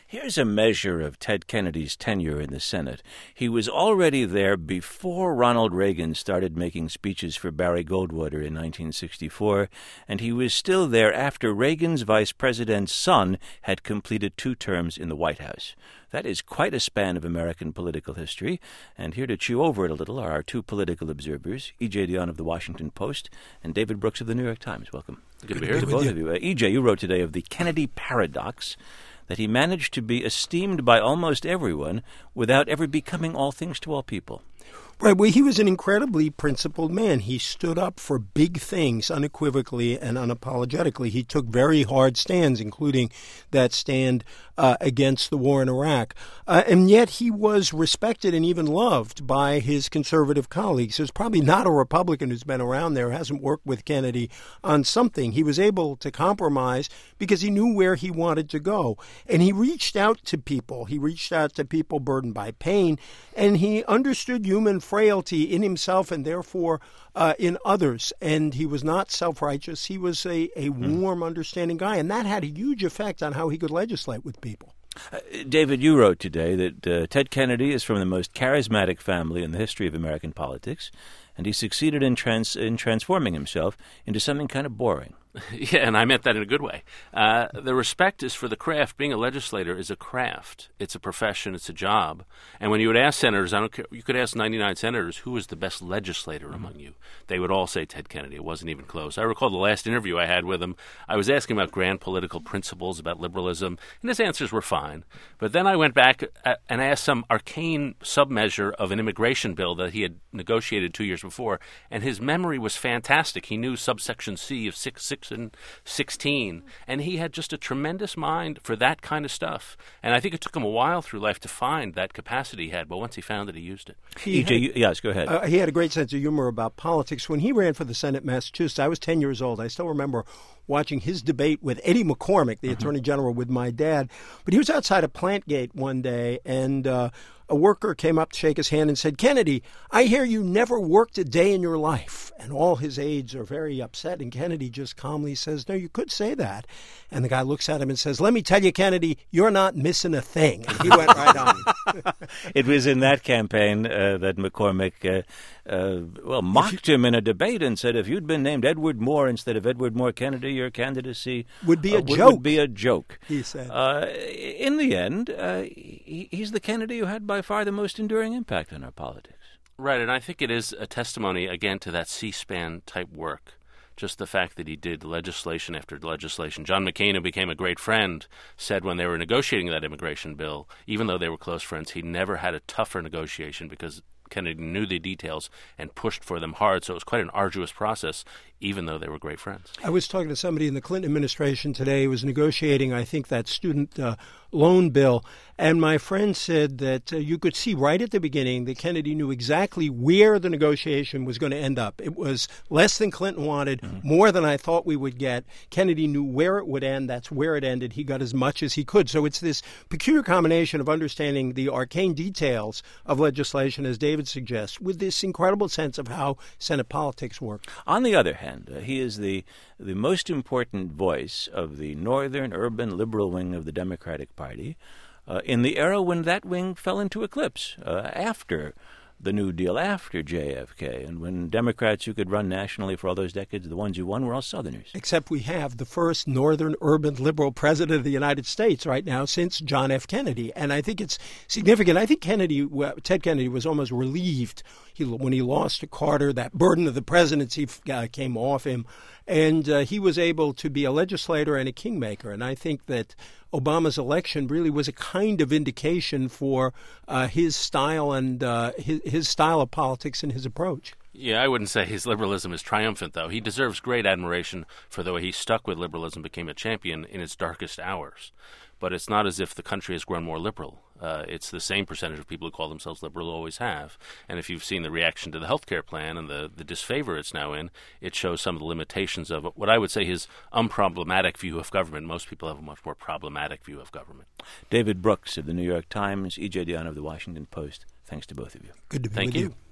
Here's a measure of Ted Kennedy's tenure in the Senate. He was already there before Ronald Reagan started making speeches for Barry Goldwater in 1964, and he was still there after Reagan's vice president's son had completed 2 terms in the White House. That is quite a span of American political history, and here to chew over it a little are our 2 political observers, E.J. Dionne of the Washington Post and David Brooks of the New York Times. Welcome. Good to be here. To both of you. E.J., you wrote today of the Kennedy paradox, that he managed to be esteemed by almost everyone without ever becoming all things to all people. Right. Well, he was an incredibly principled man. He stood up for big things unequivocally and unapologetically. He took very hard stands, including that stand against the war in Iraq. And yet he was respected and even loved by his conservative colleagues. There's probably not a Republican who's been around there who hasn't worked with Kennedy on something. He was able to compromise because he knew where he wanted to go. And he reached out to people. He reached out to people burdened by pain, and he understood human frailty in himself and therefore in others. And he was not self-righteous. He was a warm, understanding guy. And that had a huge effect on how he could legislate with people. David, you wrote today that Ted Kennedy is from the most charismatic family in the history of American politics, and he succeeded in transforming himself into something kind of boring. Yeah, and I meant that in a good way. The respect is for the craft. Being a legislator is a craft. It's a profession. It's a job. And when you would ask senators, I don't care, you could ask 99 senators, who was the best legislator among you? They would all say Ted Kennedy. It wasn't even close. I recall the last interview I had with him. I was asking about grand political principles, about liberalism, and his answers were fine. But then I went back and asked some arcane submeasure of an immigration bill that he had negotiated 2 years before, and his memory was fantastic. He knew subsection C of 6 and 16, and he had just a tremendous mind for that kind of stuff. And I think it took him a while through life to find that capacity he had, but once he found it, he used it. Yes, go ahead. He had a great sense of humor about politics. When he ran for the Senate in Massachusetts, I was 10 years old. I still remember watching his debate with Eddie McCormick, the Attorney General, with my dad. But he was outside a plant gate one day, and a worker came up to shake his hand and said, "Kennedy, I hear you never worked a day in your life." And all his aides are very upset, and Kennedy just calmly says, "No, you could say that." And the guy looks at him and says, "Let me tell you, Kennedy, you're not missing a thing." And he went right on. It was in that campaign that McCormick mocked him in a debate and said, if you'd been named Edward Moore instead of Edward Moore Kennedy, your candidacy would be a joke. Would be a joke, he said. In the end, he's the Kennedy who had by far the most enduring impact on our politics. Right, and I think it is a testimony, again, to that C-SPAN type work. Just the fact that he did legislation after legislation. John McCain, who became a great friend, said when they were negotiating that immigration bill, even though they were close friends, he never had a tougher negotiation because Kennedy knew the details and pushed for them hard. So it was quite an arduous process, even though they were great friends. I was talking to somebody in the Clinton administration today who was negotiating, I think, that student loan bill. And my friend said that you could see right at the beginning that Kennedy knew exactly where the negotiation was going to end up. It was less than Clinton wanted, more than I thought we would get. Kennedy knew where it would end. That's where it ended. He got as much as he could. So it's this peculiar combination of understanding the arcane details of legislation, as David suggests, with this incredible sense of how Senate politics work. On the other hand, he is the most important voice of the northern, urban, liberal wing of the Democratic Party in the era when that wing fell into eclipse, after the New Deal, after JFK, and when Democrats who could run nationally for all those decades, the ones who won were all Southerners. Except we have the first northern urban liberal president of the United States right now since John F. Kennedy. And I think it's significant. I think Ted Kennedy was almost relieved when he lost to Carter. That burden of the presidency came off him. And he was able to be a legislator and a kingmaker. And I think that Obama's election really was a kind of indication for his style and his style of politics and his approach. Yeah, I wouldn't say his liberalism is triumphant, though. He deserves great admiration for the way he stuck with liberalism, became a champion in its darkest hours. But it's not as if the country has grown more liberal. It's the same percentage of people who call themselves liberal always have. And if you've seen the reaction to the health care plan and the disfavor it's now in, it shows some of the limitations of what I would say his unproblematic view of government. Most people have a much more problematic view of government. David Brooks of the New York Times, E.J. Dionne of the Washington Post, thanks to both of you. Good to be Thank with you. you.